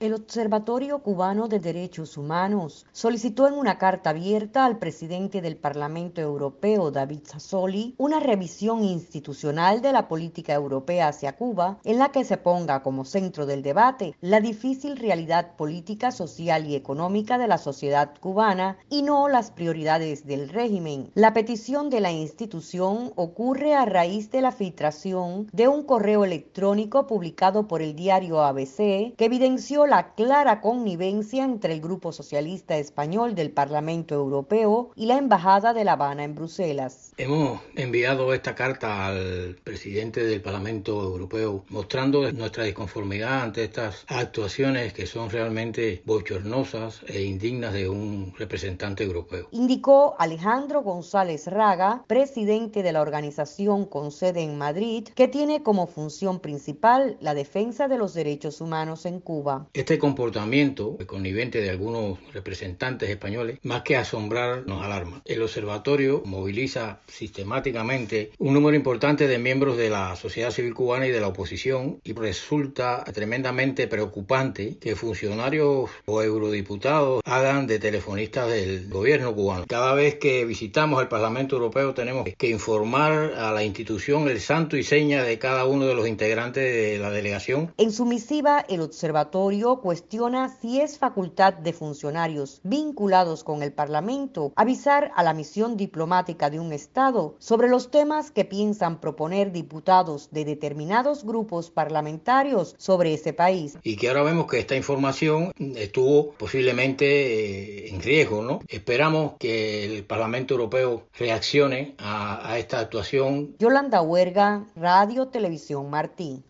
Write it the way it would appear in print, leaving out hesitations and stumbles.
El Observatorio Cubano de Derechos Humanos solicitó en una carta abierta al presidente del Parlamento Europeo, David Sassoli, una revisión institucional de la política europea hacia Cuba, en la que se ponga como centro del debate la difícil realidad política, social y económica de la sociedad cubana y no las prioridades del régimen. La petición de la institución ocurre a raíz de la filtración de un correo electrónico publicado por el diario ABC que evidenció la clara connivencia entre el Grupo Socialista Español del Parlamento Europeo y la Embajada de La Habana en Bruselas. Hemos enviado esta carta al presidente del Parlamento Europeo mostrando nuestra disconformidad ante estas actuaciones que son realmente bochornosas e indignas de un representante europeo. Indicó Alejandro González Raga, presidente de la organización con sede en Madrid, que tiene como función principal la defensa de los derechos humanos en Cuba. Este comportamiento connivente de algunos representantes españoles, más que asombrar, nos alarma. El observatorio moviliza sistemáticamente un número importante de miembros de la sociedad civil cubana y de la oposición y resulta tremendamente preocupante que funcionarios o eurodiputados hagan de telefonistas del gobierno cubano. Cada vez que visitamos el Parlamento Europeo tenemos que informar a la institución el santo y seña de cada uno de los integrantes de la delegación. En su misiva, el observatorio cuestiona si es facultad de funcionarios vinculados con el Parlamento avisar a la misión diplomática de un Estado sobre los temas que piensan proponer diputados de determinados grupos parlamentarios sobre ese país. Y que ahora vemos que esta información estuvo posiblemente en riesgo, ¿no? Esperamos que el Parlamento Europeo reaccione a esta actuación. Yolanda Huerga, Radio Televisión Martí.